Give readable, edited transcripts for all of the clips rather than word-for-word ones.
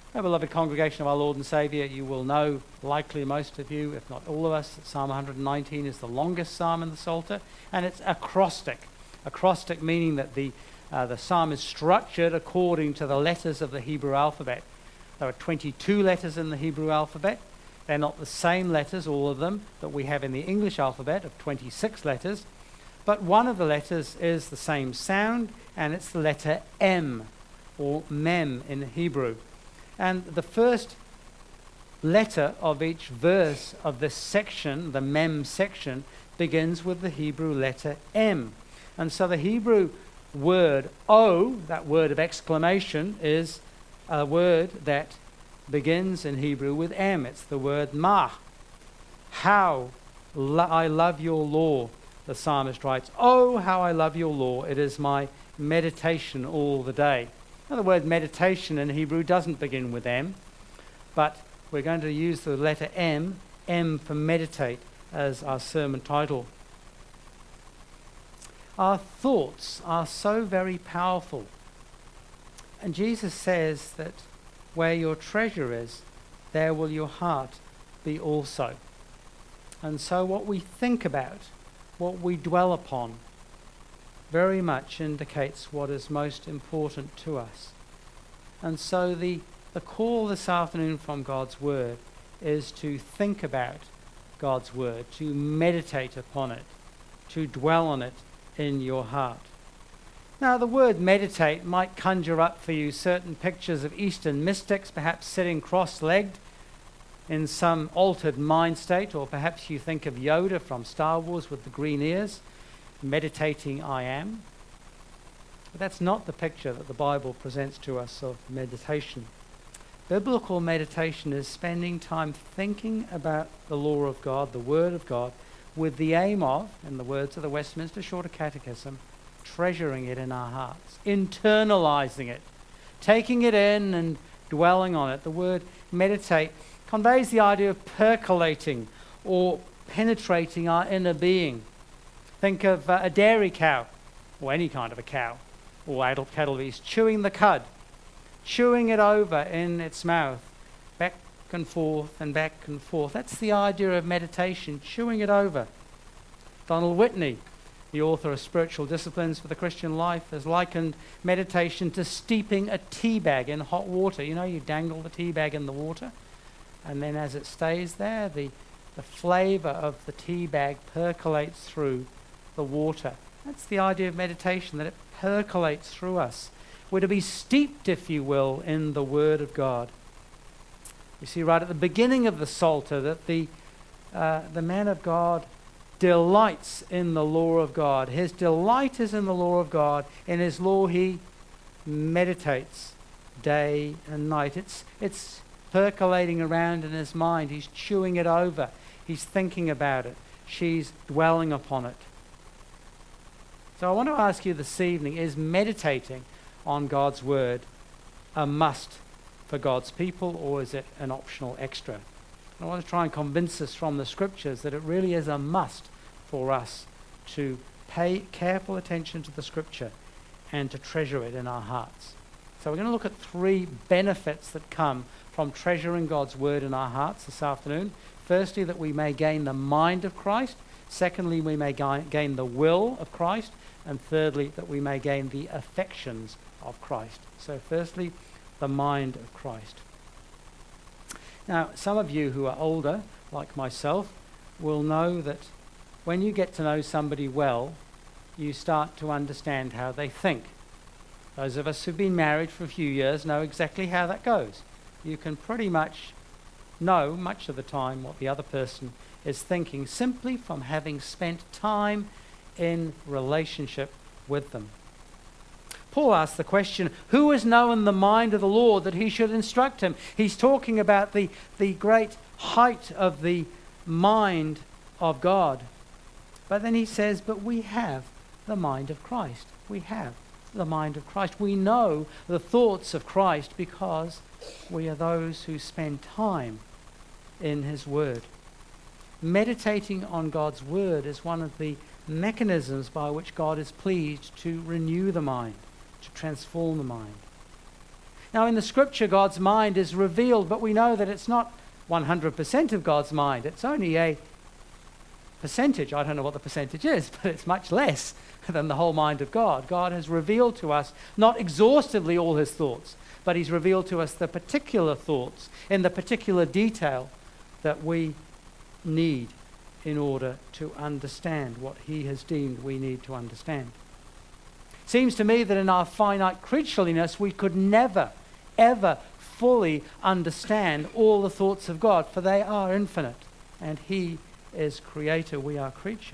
Our beloved congregation of our Lord and Saviour, you will know, likely most of you, if not all of us, that Psalm 119 is the longest psalm in the Psalter, and it's acrostic. Acrostic meaning that the psalm is structured according to the letters of the Hebrew alphabet. There are 22 letters in the Hebrew alphabet. They're not the same letters, all of them, that we have in the English alphabet of 26 letters, but one of the letters is the same sound, and it's the letter M, or Mem in Hebrew. And the first letter of each verse of this section, the Mem section, begins with the Hebrew letter M. And so the Hebrew word O, that word of exclamation, is a word that begins in Hebrew with M. It's the word Ma. How I love your law, the psalmist writes. Oh, how I love your law. It is my meditation all the day. Now, the word meditation in Hebrew doesn't begin with M, but we're going to use the letter M for meditate, as our sermon title. Our thoughts are so very powerful. And Jesus says that where your treasure is, there will your heart be also. And so what we think about, what we dwell upon, very much indicates what is most important to us. And so the call this afternoon from God's Word is to think about God's Word, to meditate upon it, to dwell on it in your heart. Now, the word meditate might conjure up for you certain pictures of Eastern mystics, perhaps sitting cross-legged in some altered mind state, or perhaps you think of Yoda from Star Wars with the green ears, meditating I am. But that's not the picture that the Bible presents to us of meditation. Biblical meditation is spending time thinking about the law of God, the Word of God, with the aim of, in the words of the Westminster Shorter Catechism, treasuring it in our hearts, internalizing it, taking it in and dwelling on it. The word meditate conveys the idea of percolating or penetrating our inner being. Think of a dairy cow, or any kind of a cow, or adult cattle beast, chewing the cud, chewing it over in its mouth, back and forth and back and forth. That's the idea of meditation, chewing it over. Donald Whitney, the author of Spiritual Disciplines for the Christian Life, has likened meditation to steeping a tea bag in hot water. You know, you dangle the tea bag in the water, and then as it stays there, the flavor of the tea bag percolates through the water. That's the idea of meditation, that it percolates through us. We're to be steeped, if you will, in the Word of God. You see right at the beginning of the Psalter that the man of God delights in the law of God. His delight is in the law of God. In his law he meditates day and night. It's percolating around in his mind. He's chewing it over. He's thinking about it. She's dwelling upon it. So I want to ask you this evening, is meditating on God's Word a must for God's people, or is it an optional extra? I want to try and convince us from the Scriptures that it really is a must for us to pay careful attention to the Scripture and to treasure it in our hearts. So we're going to look at 3 benefits that come from treasuring God's Word in our hearts this afternoon. Firstly, that we may gain the mind of Christ. Secondly, we may gain the will of Christ. And thirdly, that we may gain the affections of Christ. So firstly, the mind of Christ. Now, some of you who are older, like myself, will know that when you get to know somebody well, you start to understand how they think. Those of us who've been married for a few years know exactly how that goes. You can pretty much know, much of the time, what the other person is thinking simply from having spent time in relationship with them. Paul asks the question, who has known the mind of the Lord that he should instruct him? He's talking about the great height of the mind of God. But then he says, but we have the mind of Christ. We have the mind of Christ. We know the thoughts of Christ because we are those who spend time in his Word. Meditating on God's Word is one of the mechanisms by which God is pleased to renew the mind, to transform the mind. Now, in the scripture, God's mind is revealed, but we know that it's not 100% of God's mind. It's only a percentage. I don't know what the percentage is, but it's much less than the whole mind of God. God has revealed to us, not exhaustively all his thoughts, but he's revealed to us the particular thoughts in the particular detail that we need in order to understand what he has deemed we need to understand. Seems to me that in our finite creatureliness, we could never, ever fully understand all the thoughts of God, for they are infinite, and he is creator, we are creature.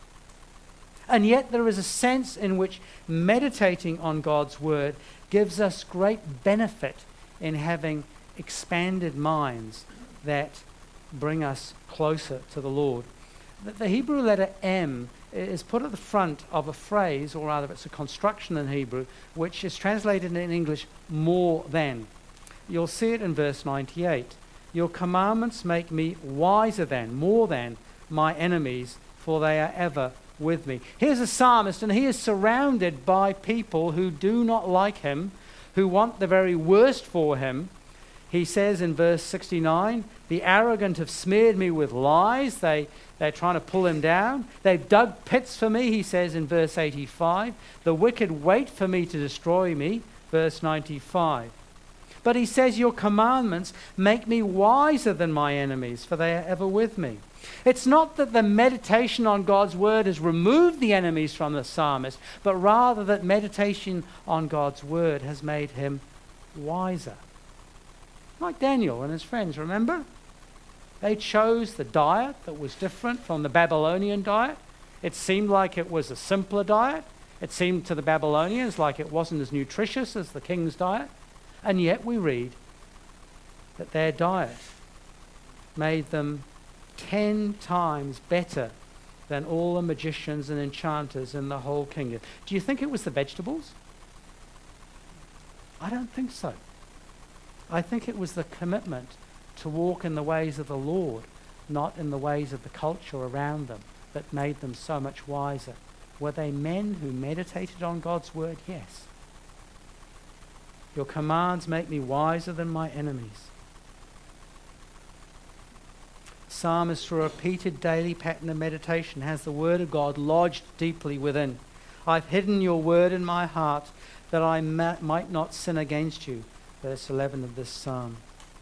And yet there is a sense in which meditating on God's word gives us great benefit in having expanded minds that bring us closer to the Lord. The Hebrew letter M is put at the front of a phrase, or rather it's a construction in Hebrew, which is translated in English, more than. You'll see it in verse 98. Your commandments make me wiser than, more than my enemies, for they are ever with me. Here's a psalmist, and he is surrounded by people who do not like him, who want the very worst for him. He says in verse 69, the arrogant have smeared me with lies. They're trying to pull him down. They've dug pits for me, he says in verse 85. The wicked wait for me to destroy me, verse 95. But he says, your commandments make me wiser than my enemies, for they are ever with me. It's not that the meditation on God's word has removed the enemies from the psalmist, but rather that meditation on God's word has made him wiser. Like Daniel and his friends, remember? They chose the diet that was different from the Babylonian diet. It seemed like it was a simpler diet. It seemed to the Babylonians like it wasn't as nutritious as the king's diet. And yet we read that their diet made them 10 times better than all the magicians and enchanters in the whole kingdom. Do you think it was the vegetables? I don't think so. I think it was the commitment to walk in the ways of the Lord, not in the ways of the culture around them, that made them so much wiser. Were they men who meditated on God's word? Yes. Your commands make me wiser than my enemies. Psalmist, through a repeated daily pattern of meditation, has the word of God lodged deeply within. I've hidden your word in my heart that I might not sin against you. Verse 11 of this psalm.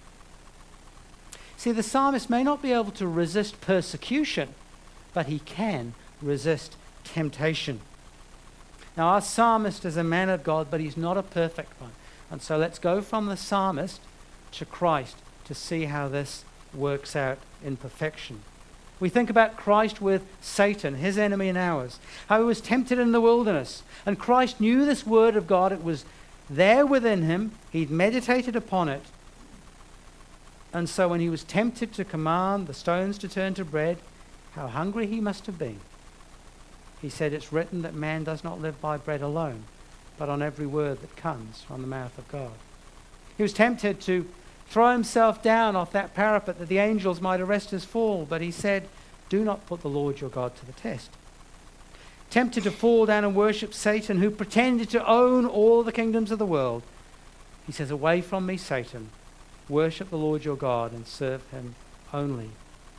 See, the psalmist may not be able to resist persecution, but he can resist temptation. Now, our psalmist is a man of God, but he's not a perfect one. And so let's go from the psalmist to Christ to see how this works out in perfection. We think about Christ with Satan, his enemy and ours, how he was tempted in the wilderness. And Christ knew this word of God. It was there within him. He'd meditated upon it. And so when he was tempted to command the stones to turn to bread, how hungry he must have been. He said, it's written that man does not live by bread alone, but on every word that comes from the mouth of God. He was tempted to throw himself down off that parapet that the angels might arrest his fall, but he said, do not put the Lord your God to the test. Tempted to fall down and worship Satan, who pretended to own all the kingdoms of the world. He says, away from me, Satan. Worship the Lord your God and serve him only.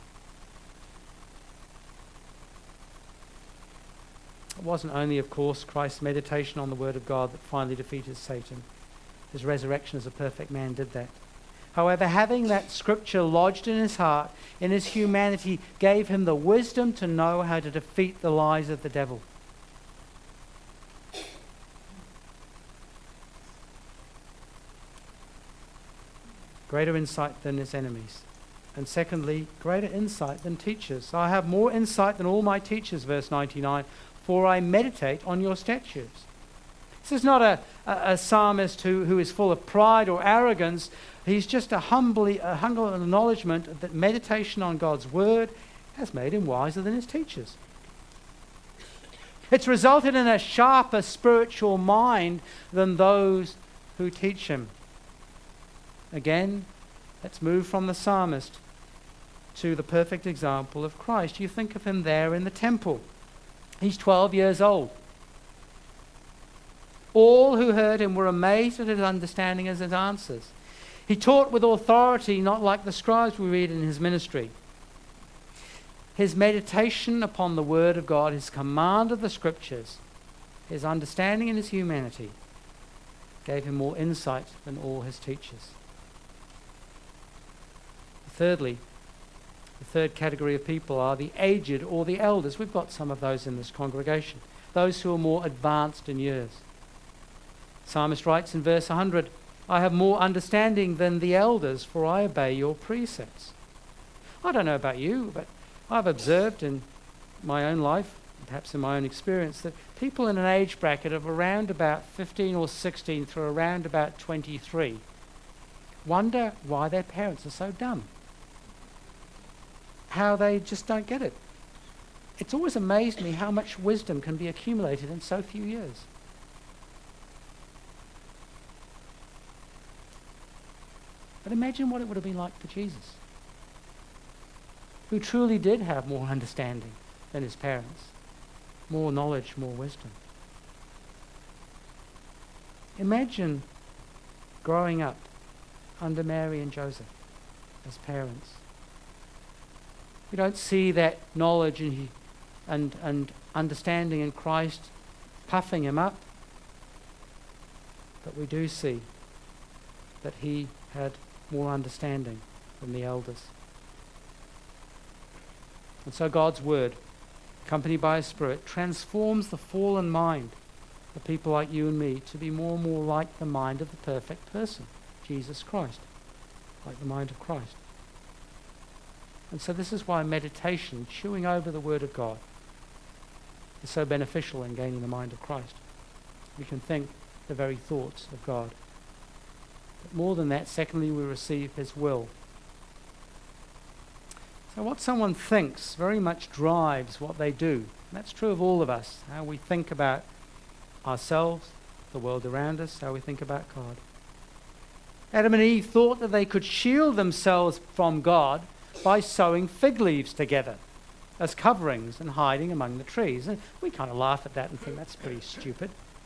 It wasn't only, of course, Christ's meditation on the word of God that finally defeated Satan. His resurrection as a perfect man did that. However, having that scripture lodged in his heart, in his humanity, gave him the wisdom to know how to defeat the lies of the devil. Greater insight than his enemies. And secondly, greater insight than teachers. I have more insight than all my teachers, verse 99, for I meditate on your statutes. This is not a psalmist who is full of pride or arrogance. He's just a humble acknowledgement that meditation on God's word has made him wiser than his teachers. It's resulted in a sharper spiritual mind than those who teach him. Again, let's move from the psalmist to the perfect example of Christ. You think of him there in the temple. He's 12 years old. All who heard him were amazed at his understanding and his answers. He taught with authority, not like the scribes we read in his ministry. His meditation upon the word of God, his command of the scriptures, his understanding and his humanity gave him more insight than all his teachers. Thirdly, the third category of people are the aged or the elders. We've got some of those in this congregation, those who are more advanced in years. Psalmist writes in verse 100, I have more understanding than the elders, for I obey your precepts. I don't know about you, but I've observed in my own life, perhaps in my own experience, that people in an age bracket of around about 15 or 16 through around about 23 wonder why their parents are so dumb. How they just don't get it. It's always amazed me how much wisdom can be accumulated in so few years. But imagine what it would have been like for Jesus, who truly did have more understanding than his parents, more knowledge, more wisdom. Imagine growing up under Mary and Joseph as parents. We don't see that knowledge and understanding in Christ puffing him up, but we do see that he had more understanding than the elders. And so God's word, accompanied by his Spirit, transforms the fallen mind of people like you and me to be more and more like the mind of the perfect person, Jesus Christ, like the mind of Christ. And so this is why meditation, chewing over the word of God, is so beneficial in gaining the mind of Christ. We can think the very thoughts of God. But more than that, secondly, we receive his will. So what someone thinks very much drives what they do. And that's true of all of us, how we think about ourselves, the world around us, how we think about God. Adam and Eve thought that they could shield themselves from God by sewing fig leaves together as coverings and hiding among the trees. And we kind of laugh at that and think that's pretty stupid.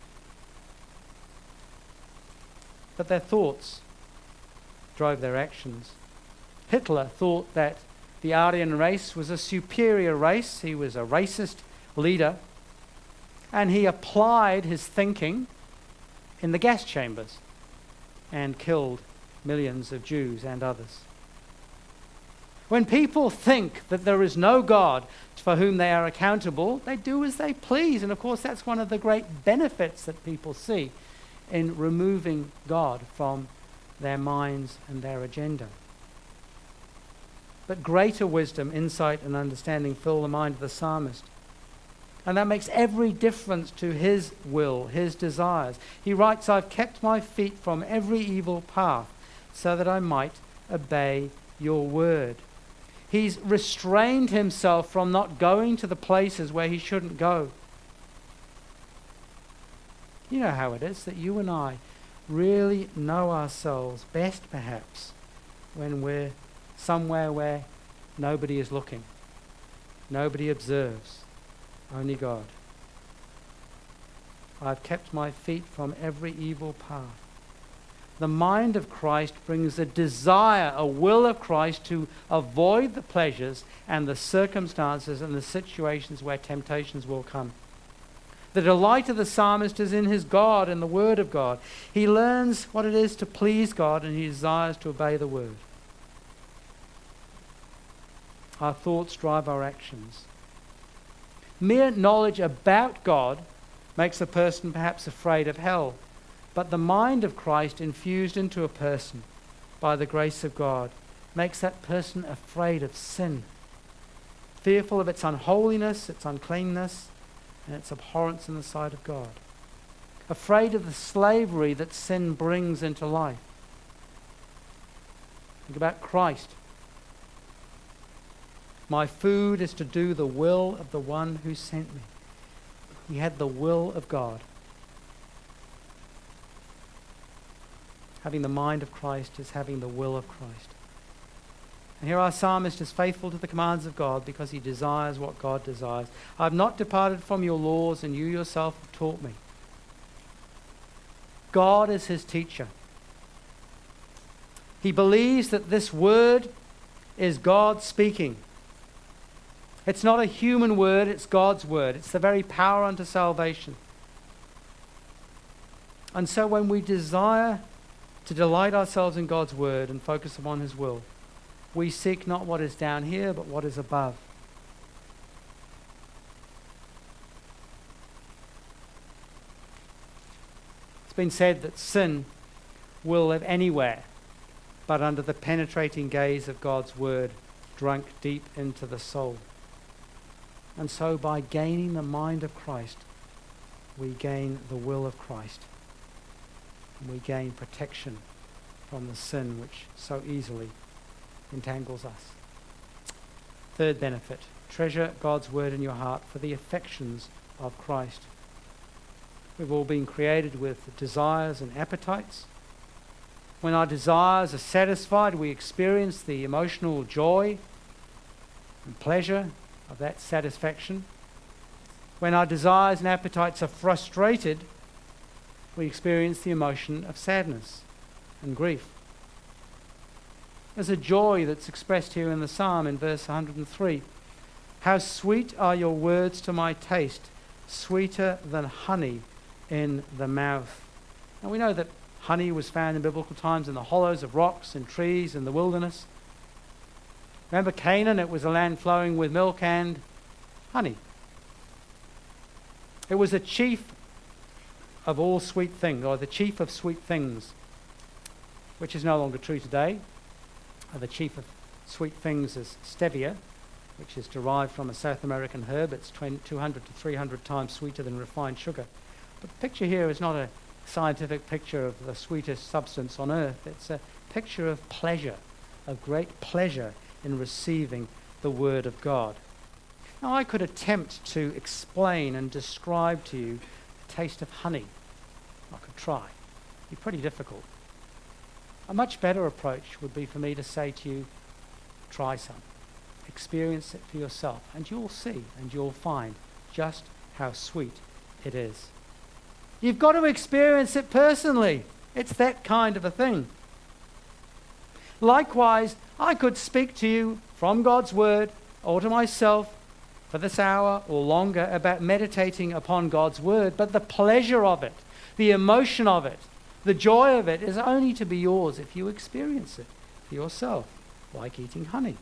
But their thoughts drove their actions. Hitler thought that the Aryan race was a superior race. He was a racist leader. And he applied his thinking in the gas chambers and killed millions of Jews and others. When people think that there is no God for whom they are accountable, they do as they please. And of course, that's one of the great benefits that people see in removing God from their minds and their agenda. But greater wisdom, insight, and understanding fill the mind of the psalmist. And that makes every difference to his will, his desires. He writes, I've kept my feet from every evil path so that I might obey your word. He's restrained himself from not going to the places where he shouldn't go. You know how it is that you and I really know ourselves best, perhaps, when we're somewhere where nobody is looking, nobody observes, only God. I've kept my feet from every evil path. The mind of Christ brings a desire, a will of Christ to avoid the pleasures and the circumstances and the situations where temptations will come. The delight of the psalmist is in his God and the word of God. He learns what it is to please God and he desires to obey the word. Our thoughts drive our actions. Mere knowledge about God makes a person perhaps afraid of hell. But the mind of Christ infused into a person by the grace of God makes that person afraid of sin, fearful of its unholiness, its uncleanness, and its abhorrence in the sight of God, afraid of the slavery that sin brings into life. Think about Christ. My food is to do the will of the one who sent me. He had the will of God. Having the mind of Christ is having the will of Christ. And here our psalmist is faithful to the commands of God because he desires what God desires. I have not departed from your laws, and you yourself have taught me. God is his teacher. He believes that this word is God speaking. It's not a human word, it's God's word. It's the very power unto salvation. And so when we desire to delight ourselves in God's word and focus upon his will, we seek not what is down here, but what is above. It's been said that sin will live anywhere, but under the penetrating gaze of God's word, drunk deep into the soul. And so by gaining the mind of Christ, we gain the will of Christ. And we gain protection from the sin which so easily entangles us. Third benefit, treasure God's word in your heart for the affections of Christ. We've all been created with desires and appetites. When our desires are satisfied, we experience the emotional joy and pleasure of that satisfaction. When our desires and appetites are frustrated, we experience the emotion of sadness and grief. There's a joy that's expressed here in the psalm in verse 103. How sweet are your words to my taste, sweeter than honey in the mouth. Now we know that honey was found in biblical times in the hollows of rocks and trees in the wilderness. Remember Canaan, it was a land flowing with milk and honey. It was the chief of all sweet things, or the chief of sweet things, which is no longer true today. The chief of sweet things is stevia, which is derived from a South American herb. It's 200 to 300 times sweeter than refined sugar. But the picture here is not a scientific picture of the sweetest substance on earth. It's a picture of pleasure, of great pleasure in receiving the word of God. Now I could attempt to explain and describe to you the taste of honey. I could try. It'd be pretty difficult. A much better approach would be for me to say to you, try some. Experience it for yourself, and you'll see and you'll find just how sweet it is. You've got to experience it personally. It's that kind of a thing. Likewise, I could speak to you from God's word or to myself for this hour or longer about meditating upon God's word, but the pleasure of it, the emotion of it, the joy of it is only to be yours if you experience it for yourself, like eating honey.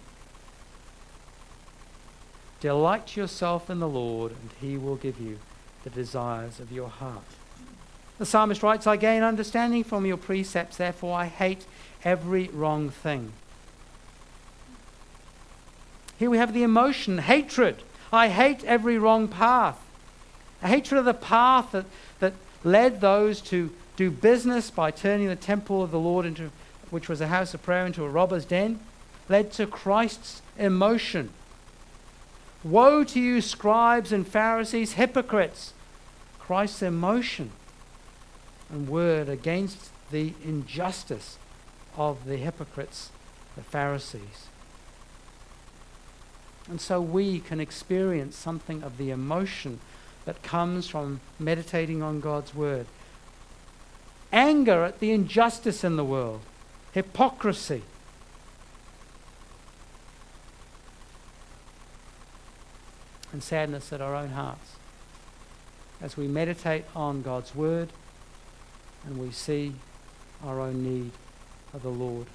Delight yourself in the Lord, and he will give you the desires of your heart. The psalmist writes, I gain understanding from your precepts, therefore I hate every wrong thing. Here we have the emotion, hatred. I hate every wrong path. A hatred of the path that led those to do business by turning the temple of the Lord, into, which was a house of prayer, into a robber's den, led to Christ's emotion. Woe to you, scribes and Pharisees, hypocrites! Christ's emotion and word against the injustice of the hypocrites, the Pharisees. And so we can experience something of the emotion that comes from meditating on God's word. Anger at the injustice in the world, hypocrisy, and sadness at our own hearts as we meditate on God's word and we see our own need of the Lord.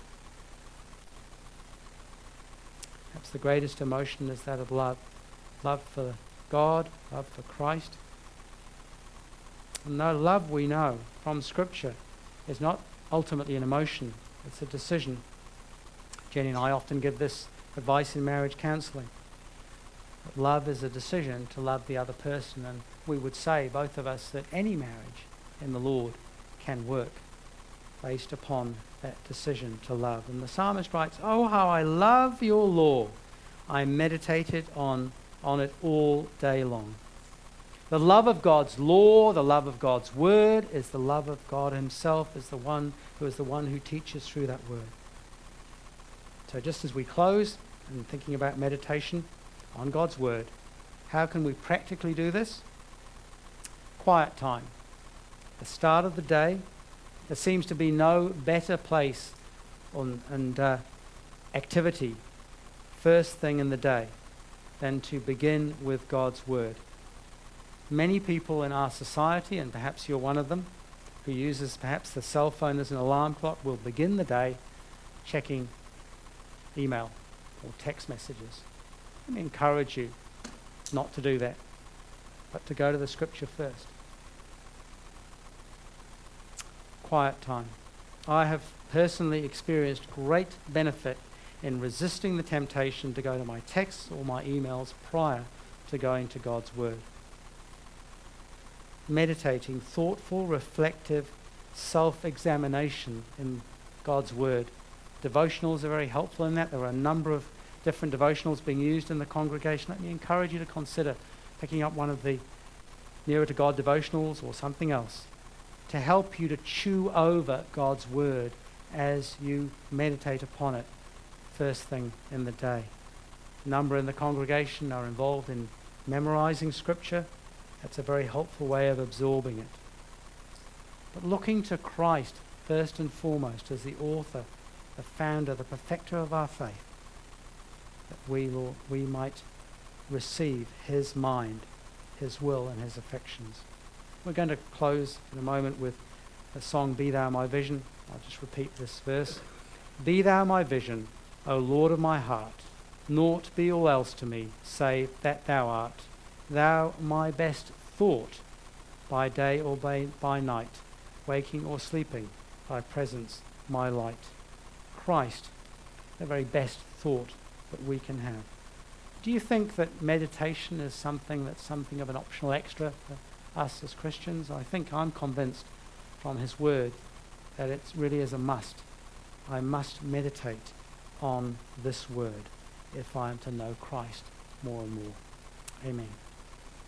Perhaps the greatest emotion is that of love. Love for God, love for Christ. And no love, we know from Scripture, is not ultimately an emotion. It's a decision. Jenny and I often give this advice in marriage counselling. That love is a decision to love the other person, and we would say, both of us, that any marriage in the Lord can work based upon that decision to love. And the psalmist writes, oh, how I love your law. I meditated on it all day long. The love of God's law, the love of God's word, is the love of God himself, is the one who teaches through that word. So just as we close and thinking about meditation on God's word, how can we practically do this? Quiet time. The start of the day, There seems to be no better place and activity first thing in the day than to begin with God's Word. Many people in our society, and perhaps you're one of them, who uses perhaps the cell phone as an alarm clock, will begin the day checking email or text messages. Let me encourage you not to do that, but to go to the Scripture first. Quiet time. I have personally experienced great benefit in resisting the temptation to go to my texts or my emails prior to going to God's Word. Meditating, thoughtful, reflective self-examination in God's Word. Devotionals are very helpful in that. There are a number of different devotionals being used in the congregation. Let me encourage you to consider picking up one of the Nearer to God devotionals or something else to help you to chew over God's Word as you meditate upon it first thing in the day. A number in the congregation are involved in memorizing Scripture. That's a very helpful way of absorbing it. But looking to Christ first and foremost as the author, the founder, the perfecter of our faith, that we might receive His mind, His will, and His affections. We're going to close in a moment with the song, Be Thou My Vision. I'll just repeat this verse. Be Thou my vision, O Lord of my heart. Naught be all else to me, save that Thou art. Thou my best thought, by day or by night, waking or sleeping, Thy presence my light. Christ, the very best thought that we can have. Do you think that meditation is something of an optional extra for us as Christians? I'm convinced from His Word that it really is a must. I must meditate on this Word if I am to know Christ more and more. Amen.